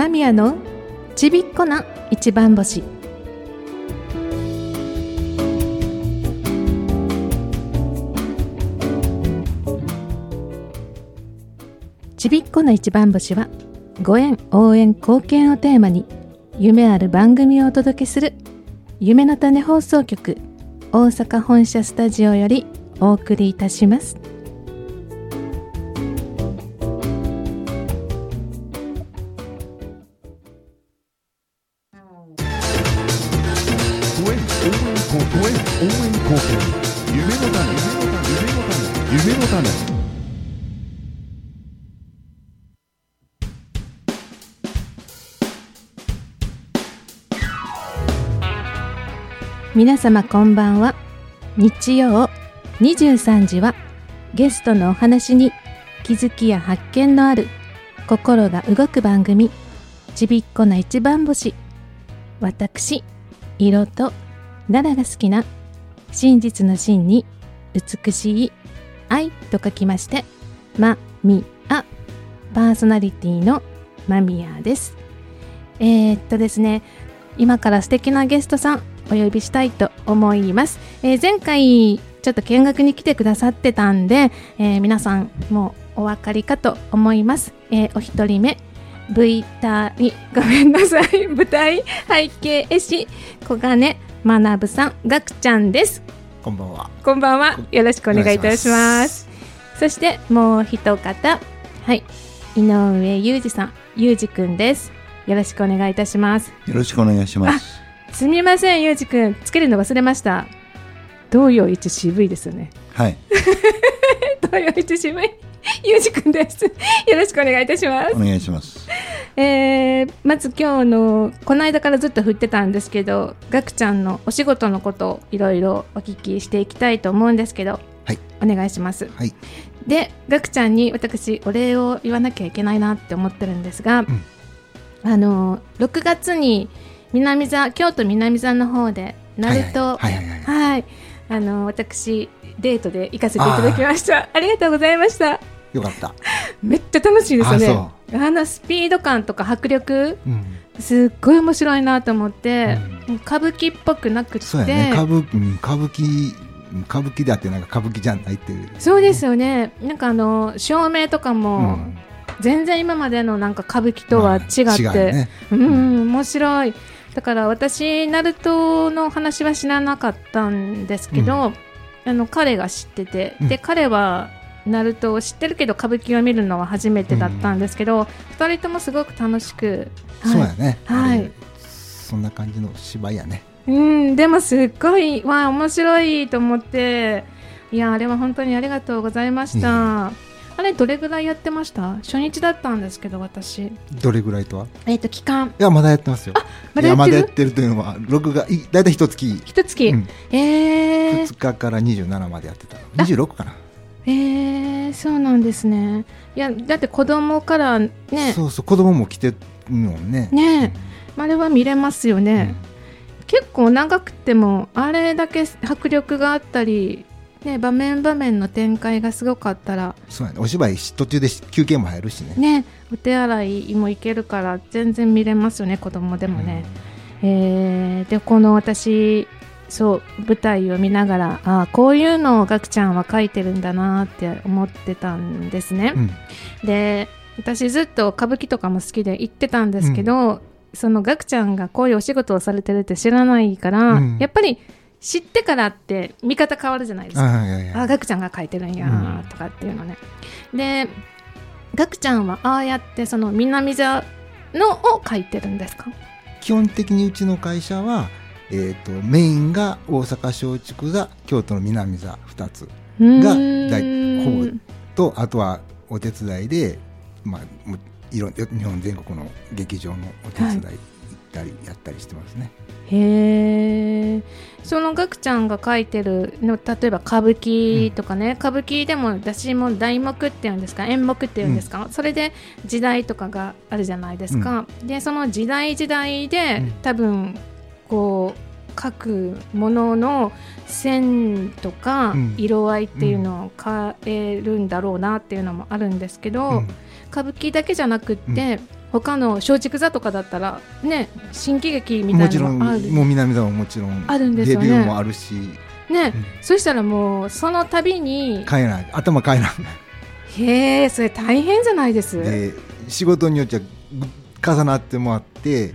間宮のちびっこな一番星。ちびっこな一番星はご縁、応援、貢献をテーマに夢ある番組をお届けする夢の種放送局大阪本社スタジオよりお送りいたします。 夢の種。 皆様こんばんは。日曜23時はゲストのお話に気づきや発見のある心が動く番組、ちびっこな一番星。私、色と奈良が好きな真実の真に美しい愛と書きましてまみあ、パーソナリティのまみやです。ですね、今から素敵なゲストさんお呼びしたいと思います。前回ちょっと見学に来てくださってたんで、皆さんもうお分かりかと思います。お一人目、ごめんなさい、舞台背景絵師小金学さん、ガクちゃんです。 こんばんは。 こんばんは。よろしくお願いいたします。そしてもう一方、はい、井上裕二さん、裕二くんです。よろしくお願いいたします。 よろしくお願いします。 すみません、裕二くんつけるの忘れました。東洋一渋いですよね。 はい。 東洋一渋い裕二くんです。よろしくお願いいたします。 お願いします。 まず今日のこの間からずっと振ってたんですけど、ガクちゃんのお仕事のことをいろいろお聞きしていきたいと思うんですけど、 はい、 お願いします。 はい。 で、ガクちゃんに私お礼を言わなきゃいけないなって思ってるんですが、6月に京都南座の方でナルト、私デートで行かせていただきました。ありがとうございました。 よかった。 めっちゃ楽しいですよね。スピード感とか迫力、すっごい面白いなと思って、歌舞伎っぽくなくて、 そうやね、歌舞伎だってなんか歌舞伎じゃないっていう。 そうですよね。なんか照明とかも、全然今までのなんか歌舞伎とは違って、面白い。だから私ナルトの話は知らなかったんですけど、彼が知ってて、で彼はナルトを知ってるけど歌舞伎を見るのは初めてだったんですけど、2人ともすごく楽しく、 そうやね、 はい、 そんな感じの芝居やね。 でもすっごい面白いと思って、いやあれは本当にありがとうございました。あれどれぐらいやってました？初日だったんですけど私。 どれぐらいとは？ 期間。 いやまだやってますよ。 まだやってるというのは録画だいたい1月。2日から27までやってた。26かな。 そうなんですね。いやだって子供からね。 そうそう、子供も来てるもんね。 あれは見れますよね。結構長くてもあれだけ迫力があったり。場面の展開がすごかったら、 そうやね、お芝居途中で休憩も入るしね。 お手洗いも行けるから全然見れますよね、子供でもね。でこの私舞台を見ながらこういうのをガクちゃんは書いてるんだなって思ってたんですね。で私ずっと歌舞伎とかも好きで行ってたんですけど、そのガクちゃんがこういうお仕事をされてるって知らないから、やっぱり知ってからって見方変わるじゃないですか。ガクちゃんが書いてるんやとかっていうのね。でガクちゃんはああやってその南座のを書いてるんですか？ 基本的にうちの会社は、メインが大阪松竹座、京都の南座2つがほぼと、あとはお手伝いで、日本全国の劇場のお手伝い行ったりやったりしてますね。 そのガクちゃんが書いてるの、例えば歌舞伎とかね、歌舞伎でも私も題目っていうんですか、演目っていうんですか、それで時代とかがあるじゃないですか。でその時代で、多分こう書くものの線とか色合いっていうのを変えるんだろうなっていうのもあるんですけど、歌舞伎だけじゃなくって、 他の松竹座とかだったらね、新喜劇みたいなのもある。 もちろんもう南座ももちろんあるんですよね。 デビューもあるしね、そしたらもうその度に帰らない、頭帰らない。 へえ、それ大変じゃないです。 で仕事によっちゃ重なってもあって、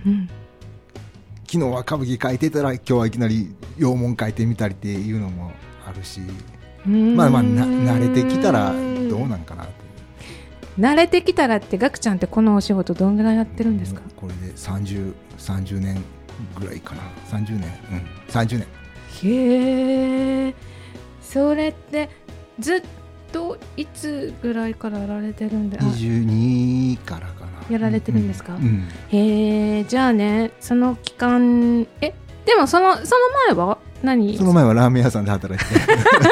昨日は歌舞伎書いてたら今日はいきなり洋門書いてみたりっていうのもあるし、まあ慣れてきたらどうなんかなって。 慣れてきたらって、ガクちゃんってこのお仕事どんぐらいやってるんですか？ これで30年ぐらいかな。30年。へえ、それってずっといつぐらいからやられてるんで ？22からかな。 やられてるんですか？へえ、じゃあね、その期間、でもその前は何？ その前はラーメン屋さんで働いて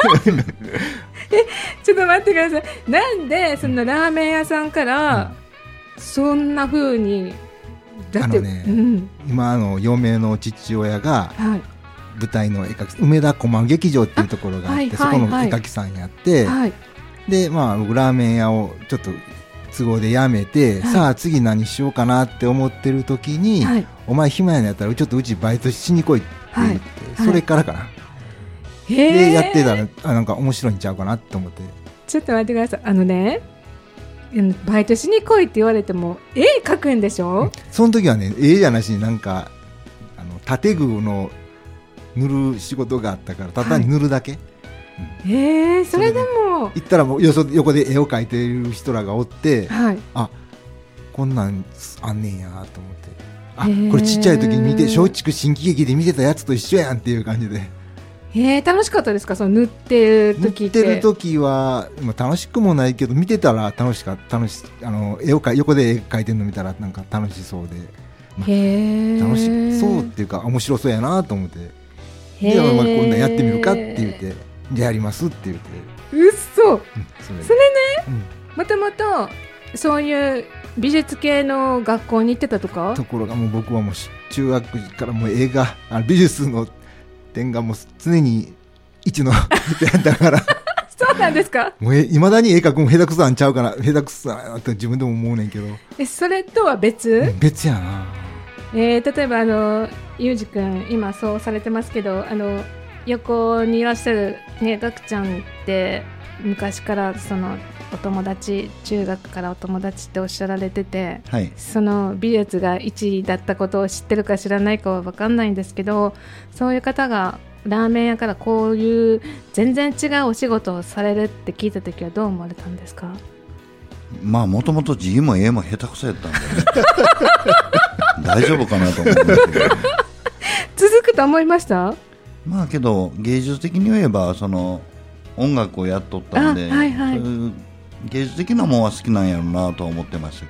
ちょっと待ってください。なんでそのラーメン屋さんからそんな風に、だって今嫁の父親が舞台の絵描き、梅田駒劇場っていうところがあって、そこの絵描きさんやって、で僕ラーメン屋をちょっと都合で辞めて、さあ次何しようかなって思ってる時に、お前暇やねんやったらちょっとうちバイトしに来いって言って、それからかな。でやってたらなんか面白いんちゃうかなって思って。ちょっと待ってください。バイトしに来いって言われても絵描くんでしょ？ その時はね、絵じゃなしになんか建具の塗る仕事があったから、ただに塗るだけ。 それでも行ったらもう横で絵を描いてる人らがおって、あ、こんなんあんねんやと思って、これちっちゃい時に見て、松竹新喜劇で見てたやつと一緒やんっていう感じで。 楽しかったですか？その塗ってる時って。 塗ってる時は楽しくもないけど、見てたら楽し絵を横で絵描いてるの見たらなんか楽しそうで、楽しそうっていうか面白そうやなと思って、で今度やってみるかって言って、じゃあやりますって言って。 うっそ、それね、もともとそういう美術系の学校に行ってたとか？ ところがもう僕はもう中学時からもう映画美術の点がもう常に一の人やったからそうなんですか？ もういまだに絵描くも下手くそなんちゃうかな、下手くそなって自分でも思うねんけど。 それとは別やな。 例えばゆうじくん今そうされてますけど、横にいらっしゃるね、ガクちゃんって昔からそのお友達、中学からお友達っておっしゃられてて、その美術が1位だったことを知ってるか知らないかは分かんないんですけど、そういう方がラーメン屋からこういう全然違うお仕事をされるって聞いたときはどう思われたんですか？ もともと字も絵も下手くそやったんでね大丈夫かなと思うんですけど続くと思いました？ けど芸術的に言えばその音楽をやっとったんで、そういう芸術的なものは好きなんやろうなとは思ってましたけ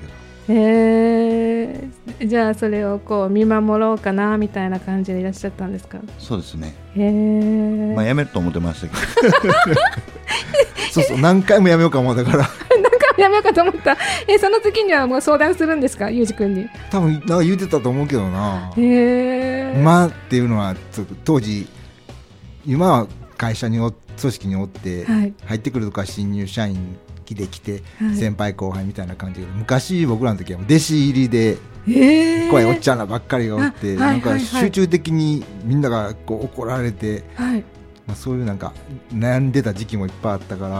ど。じゃあそれをこう見守ろうかなみたいな感じでいらっしゃったんですか？ そうですね。 やめると思ってましたけどそう何回もやめようか思ったから何回もやめようかと思った。その時にはもう相談するんですか、ゆうじくんに？ 多分なんか言ってたと思うけどな。今っていうのは当時、今は会社に組織におって、入ってくるとか新入社員で来て、先輩後輩みたいな感じで、昔僕らの時は弟子入りで怖いおっちゃんらばっかりがおって、なんか集中的にみんながこう怒られて、そういうなんか悩んでた時期もいっぱいあったから、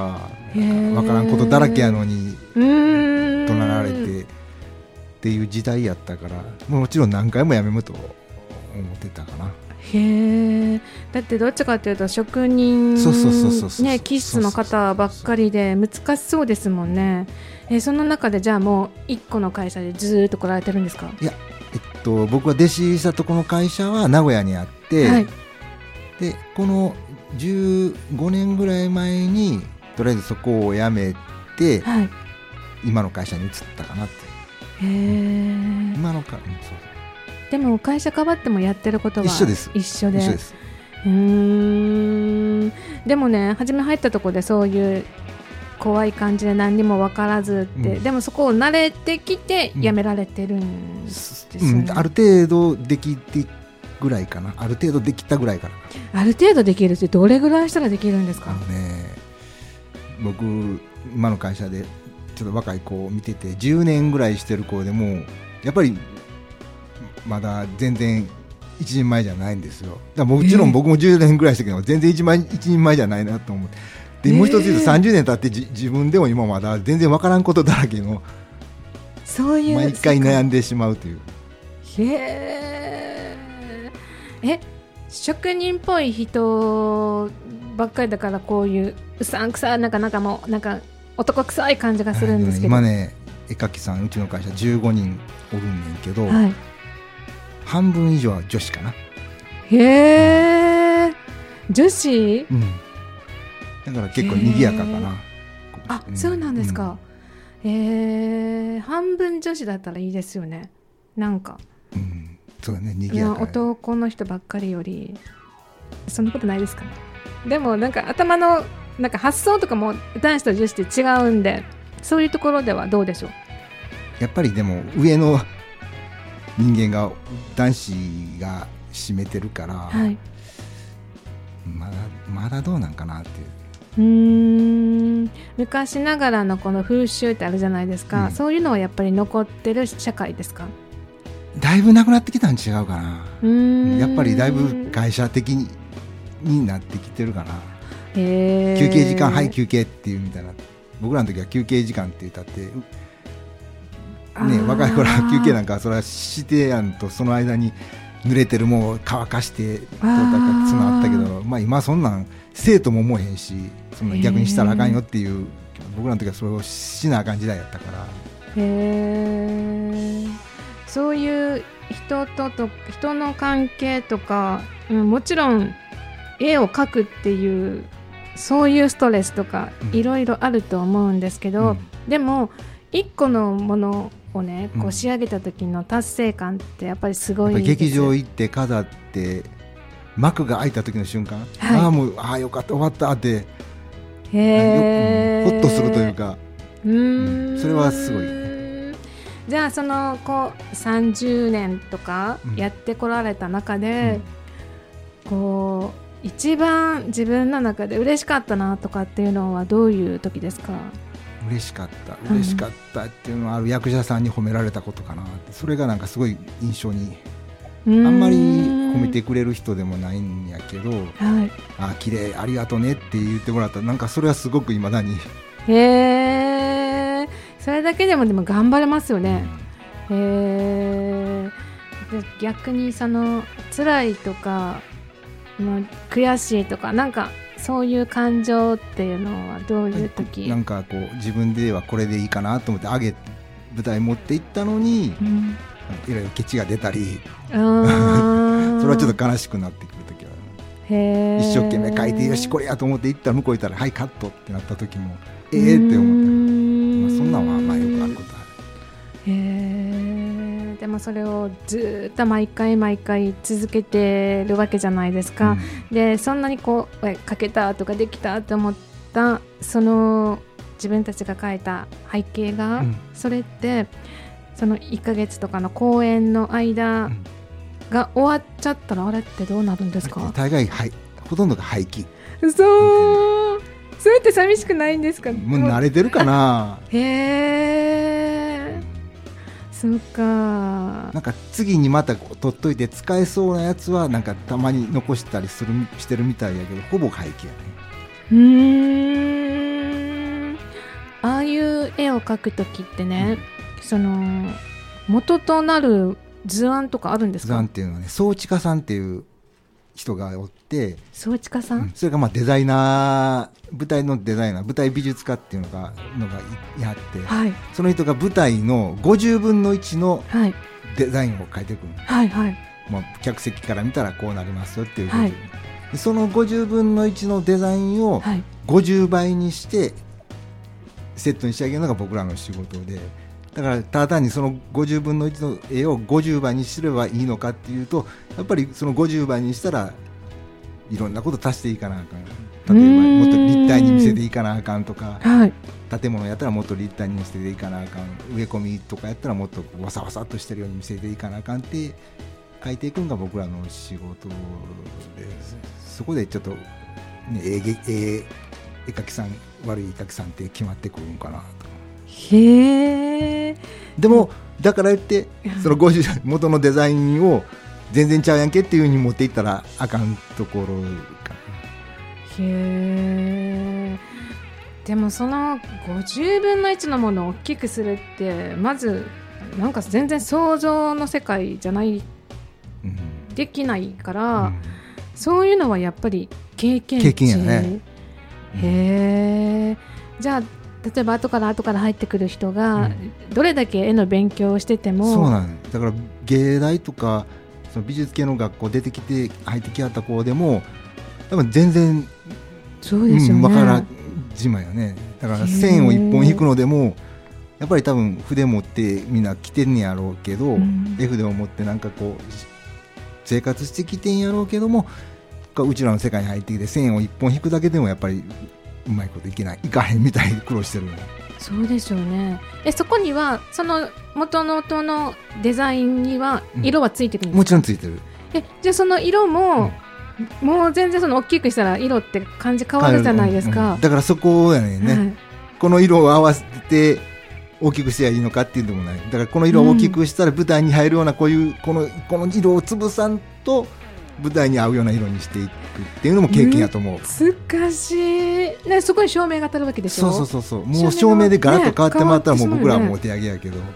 分からんことだらけやのに怒鳴られてっていう時代やったから、もちろん何回もやめむと思ってたかな。 だってどっちかというと職人気質の方ばっかりで難しそうですもんね。その中でじゃあもう1個の会社でずっと来られてるんですか？ いや、僕は弟子したとこの会社は名古屋にあって、でこの15年ぐらい前にとりあえずそこを辞めて、今の会社に移ったかなって。今の会社、 でも会社変わってもやってることは一緒です。 でもね、初め入ったところでそういう怖い感じで何にも分からずって、でもそこを慣れてきて辞められてるんですよね。 ある程度できてぐらいかな。ある程度できたぐらいかな。 ある程度できるってどれぐらいしたらできるんですか？ 僕今の会社でちょっと若い子を見てて、10年ぐらいしてる子でもやっぱりまだ全然一人前じゃないんですよ。だからもちろん僕も10年ぐらいしたけど全然一人前じゃないなと思って、でもう一つ言うと30年経って自分でも今まだ全然わからんことだらけの、 そういう毎回悩んでしまうという。 へえ、職人っぽい人ばっかりだからこういううさんくさいなんかもうなんか男臭い感じがするんですけど、 今ね絵描きさんうちの会社15人おるんねんけど、 はい、 半分以上は女子かな。 へえ、女子、 うん、だから結構賑やかかな。 あ、そうなんですか。半分女子だったらいいですよね。なんか、 そうだね、賑やか。 男の人ばっかりよりそんなことないですかね。でもなんか頭のなんか発想とかも男子と女子って違うんで、そういうところではどうでしょう。 やっぱりでも上の人間が男子が占めてるから、はい、まだどうなんかなっていう。 昔ながらのこの風習ってあるじゃないですか、そういうのはやっぱり残ってる社会ですか。 だいぶなくなってきたん違うかな。やっぱりだいぶ会社的になってきてるかな。休憩時間、はい休憩っていうみたいな。僕らの時は休憩時間って言ったってね、若い頃は休憩なんかそれはしてやんと、その間に濡れてるもう乾かしてとかそんなあったけど、今そんなん生徒も思えへんし、そんな逆にしたらあかんよっていう、僕らの時はそれをしなあかん時代やったから。 そういう人の関係とか、もちろん絵を描くっていうそういうストレスとかいろいろあると思うんですけど、でも一個のものをねこう仕上げた時の達成感ってやっぱりすごいですよ。 劇場行って飾って幕が開いた時の瞬間、もうよかった終わったってほっとするというか、それはすごい。 じゃあそのこう30年とかやってこられた中で、こう一番自分の中で嬉しかったなとかっていうのはどういう時ですか。 嬉しかったっていうのはある役者さんに褒められたことかな。それがなんかすごい印象に、あんまり褒めてくれる人でもないんやけど、綺麗ありがとうねって言ってもらった。なんかそれはすごく未だに。 それだけでも頑張れますよね。逆にその辛いとか悔しいとかなんかそういう感情っていうのはどういう時。 なんかこう自分ではこれでいいかなと思って舞台持っていったのに、いろいろケチが出たりそれはちょっと悲しくなってくる時は、一生懸命書いてよしこれやと思って行ったら向こう行ったらはいカットってなった時もって思ったり、そんなのはよくあることある。 でもそれをずっと毎回続けてるわけじゃないですか、でそんなにこう書けたとかできたと思ったその自分たちが書いた背景が、それってその1ヶ月とかの公演の間が終わっちゃったらあれってどうなるんですか。 大概ほとんどが廃棄。 それって寂しくないんですか。 もう慣れてるかな。 そうか。 なんか次にまた取っといて使えそうなやつはなんかたまに残したりしてるみたいやけど、ほぼ廃棄やね。ああいう絵を描くときってね、その元となる図案とかあるんですか。 図案っていうのはね、宗知家さんっていう人がおって、 宗知家さん、 それがデザイナー、舞台のデザイナー、舞台美術家っていうのがやって、その人が舞台の50分の1のデザインを描いてくる、もう客席から見たらこうなりますよっていうことで、その50分の1のデザインを50倍にしてセットに仕上げるのが僕らの仕事で、だからただ単にその50分の1の絵を50倍にすればいいのかっていうと、やっぱりその50倍にしたらいろんなこと足していかなあかん。例えばもっと立体に見せていかなあかんとか、建物やったらもっと立体に見せていかなあかん、植え込みとかやったらもっとわさわさっとしてるように見せていかなあかんって書いていくのが僕らの仕事で、そこでちょっと、絵描きさん悪い絵描きさんって決まってくるのかなと。 でもだから言ってその50元のデザインを全然ちゃうやんけっていう風に持っていったらあかんところかな。 へー。でもその50分の1のものを大きくするってまずなんか全然想像の世界じゃない、できないから、そういうのはやっぱり経験やね。へー。じゃあ例えば後から入ってくる人がどれだけ絵の勉強をしてても、 そうなんだから芸大とかその美術系の学校出てきて入ってきはった子でも多分全然そうですよね、 分からじまよね。だから線を一本引くのでもやっぱり多分筆持ってみんな来てんねやろうけど、絵筆を持ってなんかこう生活してきてんやろうけども、うちらの世界に入ってきて線を一本引くだけでもやっぱりうまいこといかへんみたいに苦労してるよね。 そうでしょうね。そこにはその元々のデザインには色はついてるんですか？ もちろんついてる。 じゃあその色も、もう全然その大きくしたら色って感じ変わるじゃないですか。 だからそこやねんね、この色を合わせて大きくしてはいいのかっていうのもない。だからこの色を大きくしたら舞台に入るようなこういうこの色を潰さんと舞台に合うような色にしていくっていうのも経験やと思う。 難しい、ね、そこに照明が当たるわけでしょ。 そうもう照明でガラッと変わってもらったらもう僕らはもうお手上げやけど、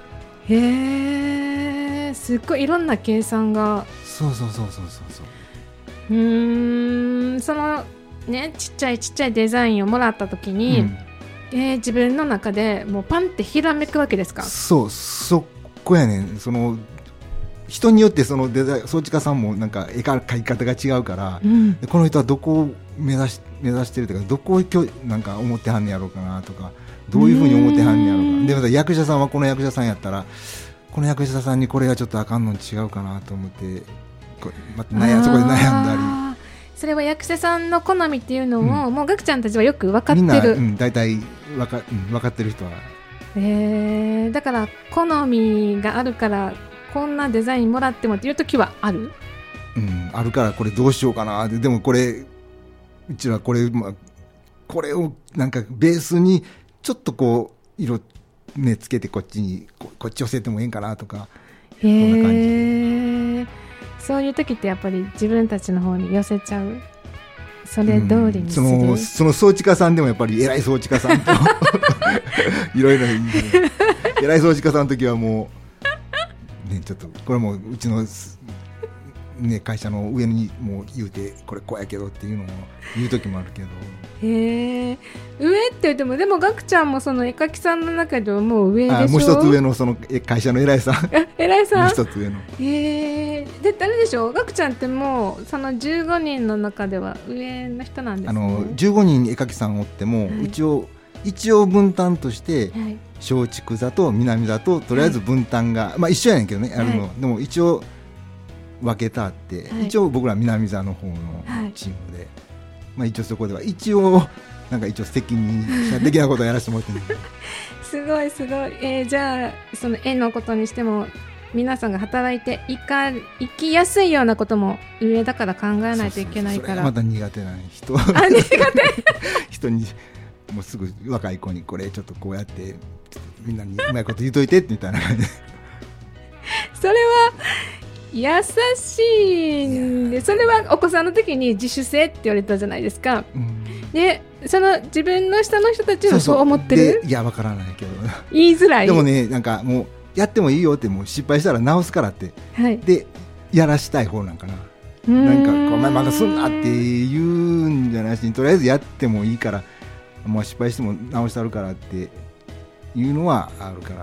へー、すっごいいろんな計算が。 そうそのねちっちゃいデザインをもらった時に、自分の中でもうパンってひらめくわけですか？そこやねん。その人によってそのデザイン装置家さんもなんか絵描き方が違うから、この人はどこを目指してるとかどこをなんか思ってはんねやろうかなとかどういうふうに思ってはんねやろうかな。でまた役者さんはこの役者さんやったらこの役者さんにこれがちょっとあかんのに違うかなと思ってまたそこで悩んだり。 それは役者さんの好みっていうのを、もうガクちゃんたちはよく分かってる。 みんな、大体分かってる人は、 だから好みがあるからこんなデザインもらってもっていう時はある、 あるからこれどうしようかな。でもこれうちはこれをなんかベースにちょっとこう色ねつけてこっち寄せてもいいんかなとか、そんな感じ。 そういう時ってやっぱり自分たちの方に寄せちゃう。それ通りにする、 その装置家さんでもやっぱり偉い装置家さんといろいろ偉い装置家さんの時はもう、ちょっとこれもうちの、会社の上にもう言うてこれこうやけどっていうのを言う時もあるけど。 上って言ってもでもガクちゃんもその絵描きさんの中ではもう上でしょ。 もう一つ上のその会社の偉いさん偉いさんもう一つ上のであれでしょ、ガクちゃんってもうその15人の中では上の人なんですね。 15人絵描きさんおっても、一応分担として松竹座と南座ととりあえず分担が、一緒やねんけどねあるの、でも一応分けたって、一応僕ら南座の方のチームで、一応そこでは一応責任者的なことをやらせてもらってるすごい、じゃあその絵のことにしても皆さんが働いて生きやすいようなことも上だから考えないといけないから。 それまた苦手な人人にもうすぐ若い子にこれちょっとこうやってみんなにうまいこと言うといてみたいな感じでそれは優しいんで、それはお子さんの時に自主性って言われたじゃないですか、でその自分の下の人たちはそう思ってる。 いやわからないけど言いづらい。 でもねなんかもうやってもいいよってもう失敗したら直すからって、でやらしたい方なんかな。なんかこうまだすんなって言うんじゃないし、とりあえずやってもいいからもう失敗しても直してあるからっていうのはあるから、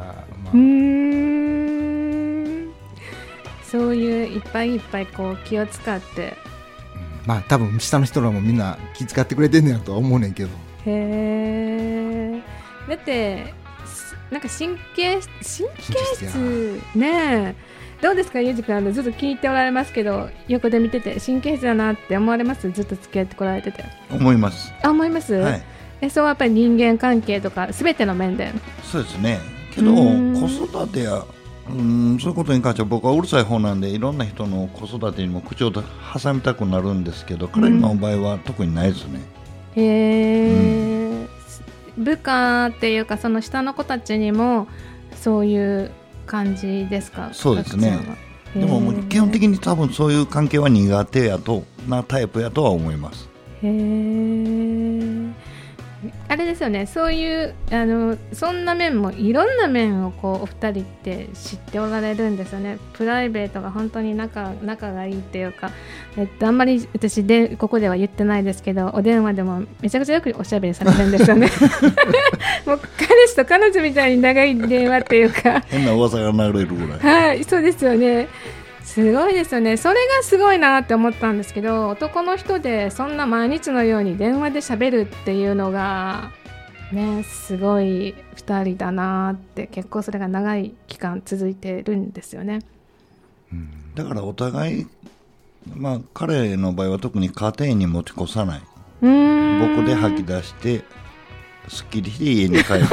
そういういっぱいいっぱいこう気を使って、 多分下の人らもみんな気遣ってくれてんねやとは思うねんけど。 だってなんか神経質ねえ、どうですかゆうじくん、ずっと聞いておられますけど横で見てて神経質だなって思われます？ずっと付き合ってこられてて。 思います。 思います、そうやっぱり人間関係とか全ての面で。 そうですね。けど子育てやそういうことに関しては僕はうるさい方なんでいろんな人の子育てにも口を挟みたくなるんですけど、彼の場合は特にないですね。 部下っていうかその下の子たちにもそういう感じですか？ そうですね。でももう基本的に多分そういう関係は苦手なタイプやとは思います。 へー。あれですよね、そういうそんな面もいろんな面をこうお二人って知っておられるんですよね。プライベートが本当に仲がいいっていうか、あんまり私でここでは言ってないですけど、お電話でもめちゃくちゃよくおしゃべりされるんですよねもう彼氏と彼女みたいに長い電話っていうか変な噂が流れるぐらいはい、そうですよね。すごいですよね。それがすごいなって思ったんですけど、男の人でそんな毎日のように電話で喋るっていうのがね、すごい2人だなって。結構それが長い期間続いてるんですよね。 だからお互い、彼の場合は特に家庭に持ち越さない。僕で吐き出してすっきりして家に帰る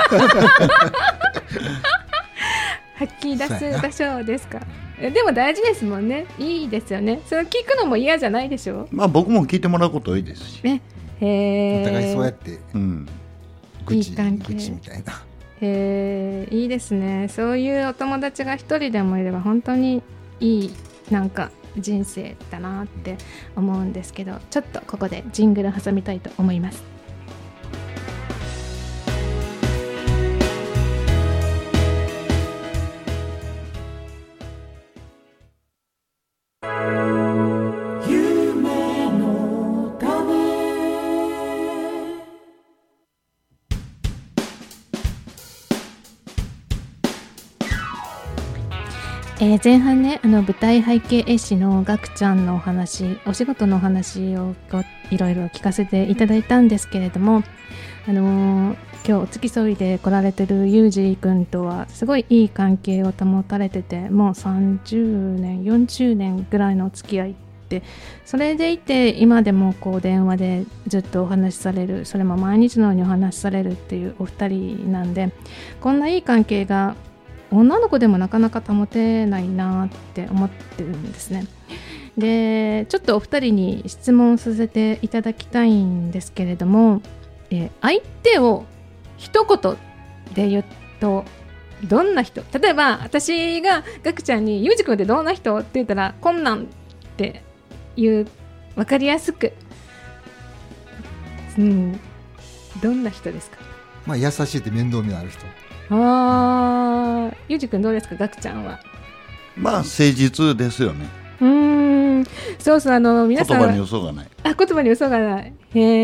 吐き出す場所ですか？でも大事ですもんね。いいですよね。それ聞くのも嫌じゃないでしょ？ 僕も聞いてもらうこと多いですし、 ね、 お互いそうやって、愚痴みたいな。 いいですね。そういうお友達が一人でもいれば本当にいいなんか人生だなって思うんですけど、ちょっとここでジングル挟みたいと思います。前半ね、舞台背景絵師のガクちゃんのお話、お仕事のお話をいろいろ聞かせていただいたんですけれども、今日お付き添いで来られてるユージ君とはすごいいい関係を保たれてて、もう30年40年ぐらいのお付き合いで、それでいて今でもこう電話でずっとお話しされる、それも毎日のようにお話しされるっていうお二人なんで、こんないい関係が女の子でもなかなか保てないなって思ってるんですね。で、ちょっとお二人に質問させていただきたいんですけれども、相手を一言で言うとどんな人？例えば私がガクちゃんにユージ君ってどんな人って言ったら、こんなんっていう分かりやすく、どんな人ですか？ 優しいって面倒見のある人。 ユージ君どうですか？ガクちゃんは誠実ですよね。 そうそう、皆さん言葉に嘘がない。 言葉に嘘がない。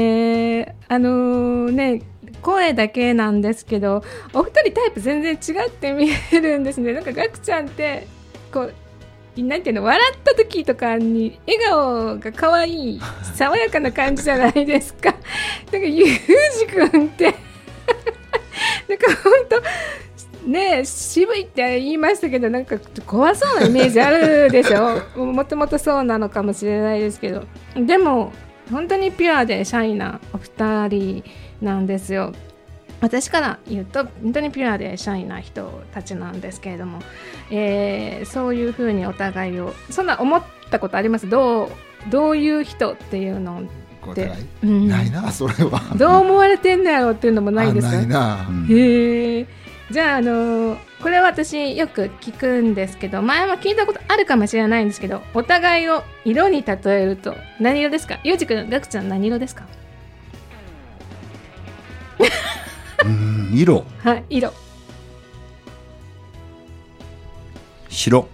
ね、声だけなんですけど、お二人タイプ全然違って見えるんですね。なんかガクちゃんってこうなんていうの、笑った時とかに笑顔が可愛い爽やかな感じじゃないですか。なんかユージ君ってなんか本当ね、渋いって言いましたけど、なんか怖そうなイメージあるでしょもともとそうなのかもしれないですけど、でも本当にピュアでシャイなお二人なんですよ。私から言うと本当にピュアでシャイな人たちなんですけれども、そういうふうにお互いをそんな思ったことあります？どういう人っていうのってないな、それは。 どう思われてんのやろっていうのもないですか？ ないな。 じゃあ、これは私よく聞くんですけど、前も聞いたことあるかもしれないんですけど、お互いを色に例えると何色ですか？ゆうじくん、ガクちゃん何色ですか？ 色。 はい、色。 白。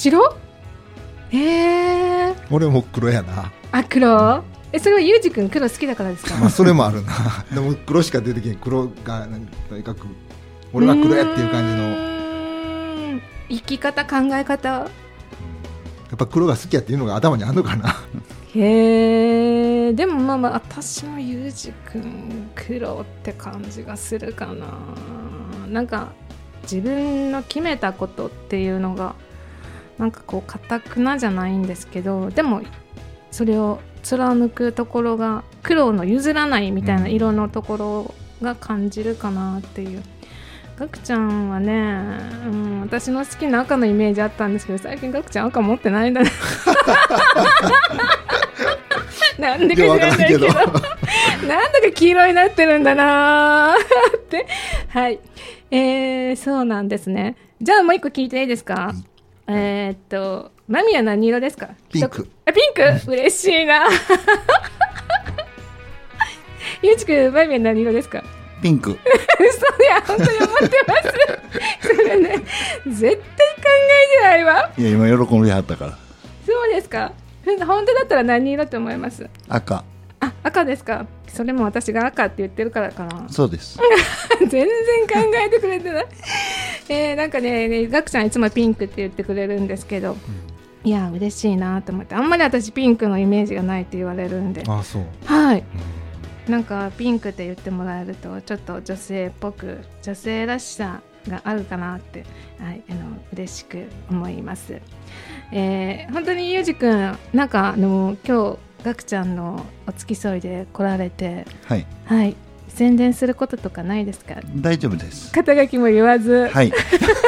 俺も黒やな。 黒？それはゆうじくん黒好きだからですか？ それもあるな。でも黒しか出てけん。黒がとにかく俺は黒やっていう感じの生き方、考え方。やっぱ黒が好きやっていうのが頭にあるのかな。 でも私もゆうじくん黒って感じがするかな。なんか自分の決めたことっていうのがなんかこう堅くなじゃないんですけど、でもそれを貫くところが黒の譲らないみたいな色のところが感じるかなっていう。ガクちゃんはね、私の好きな赤のイメージあったんですけど、最近ガクちゃん赤持ってないんだね。なんでか知らないけどなんだか黄色になってるんだなって。はい、 そうなんですね。じゃあもう一個聞いていいですか？マミは何色ですか？ ピンク。 ピンク嬉しいな。ゆうちくん、マミは何色ですか？ ピンク。 嘘や、本当に思ってます。それね、絶対考えてないわ。 いや、今喜びはったから。 そうですか。本当だったら何色と思います？ 赤。 赤ですか？それも私が赤って言ってるからかな。 そうです。 全然考えてくれてない。なんかね、ガクちゃんいつもピンクって言ってくれるんですけど、いや嬉しいなと思って。あんまり私ピンクのイメージがないって言われるんで。 あ、そう。 はい。なんかピンクって言ってもらえるとちょっと女性っぽく、女性らしさがあるかなって、はい、嬉しく思います。本当にゆうじくん、なんか今日ガクちゃんのお付き添いで来られて、はい、はい、宣伝することとかないですか？ 大丈夫です。 肩書きも言わず、 はい。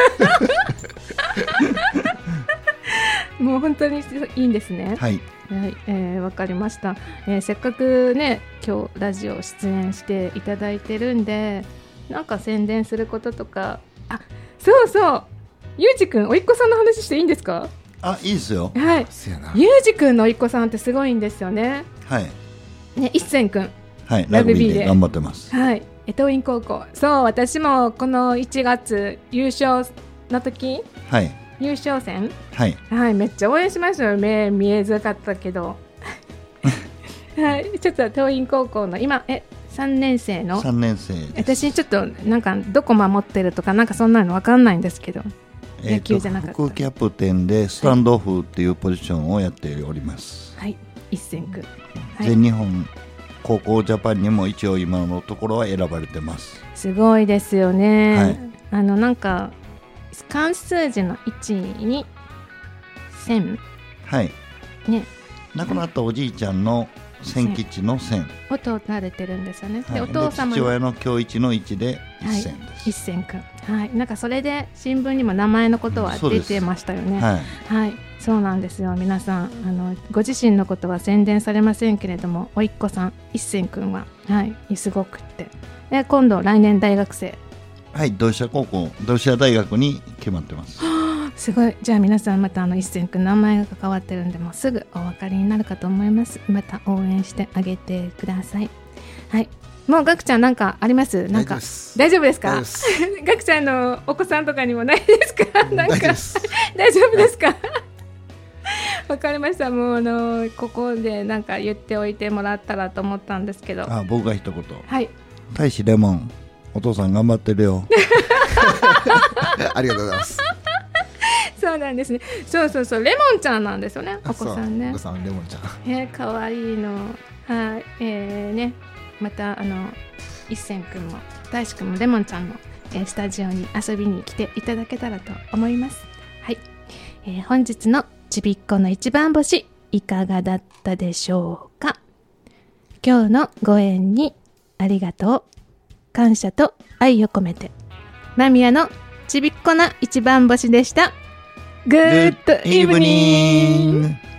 もう本当にいいんですね。 はい。 はい、わかりました。せっかくね、今日ラジオ出演していただいてるんで、なんか宣伝することとか、そうそう、ゆうじくん、おいっ子さんの話していいんですか？ いいですよ。 はい。ゆうじくんのおいっ子さんってすごいんですよね。 はい。 ね、一閃くん。 はい、ラグビーで頑張ってます。 はい。桐蔭高校。そう、私もこの1月優勝の時、 はい。 優勝戦、 はい、 はい、めっちゃ応援しましたよ。目見えづかったけど。はい、ちょっと桐蔭高校の今3年生の 3年生です。 私ちょっとなんかどこ守ってるとかなんかそんなの分かんないんですけど、野球じゃなかった。 副キャプテンでスタンドオフっていうポジションをやっております。 はい、一閃くん、はい、 全日本高校ジャパンにも一応今のところは選ばれてます。 すごいですよね。 はい、 なんか漢数字の1に線、 はいね、 亡くなったおじいちゃんの千吉の線を通られてるんですよね。 はい、 でお父様の父親の今日一の1で一線です。 はい、一線くん、はい、なんかそれで新聞にも名前のことは出てましたよね。はい、はい、そうなんですよ。皆さんご自身のことは宣伝されませんけれども、おいっ子さん一線くんは、はい、すごくって今度来年大学生、 はい、同志社高校、同志社大学に決まってます。 すごい。じゃあ皆さんまた一線くん名前が関わってるんで、もうすぐお分かりになるかと思います。また応援してあげてください。はい、もうガクちゃんなんかあります？なんか大丈夫ですか？ガクちゃんのお子さんとかにもないですか？なんか大丈夫ですか？わかりました。もうここでなんか言っておいてもらったらと思ったんですけど。 僕が一言。 はい。 大使レモン、お父さん頑張ってるよ。 ありがとうございます。 そうなんですね。そうそうそう、レモンちゃんなんですよね、お子さんね。 お子さんレモンちゃん。 可愛いの。はい、ね、また一閃くんも大志くんもレモンちゃんも、スタジオに遊びに来ていただけたらと思います。はい、本日のちびっこの一番星いかがだったでしょうか。今日のご縁にありがとう、感謝と愛を込めて、間宮のちびっこな一番星でした。グッドイブニング。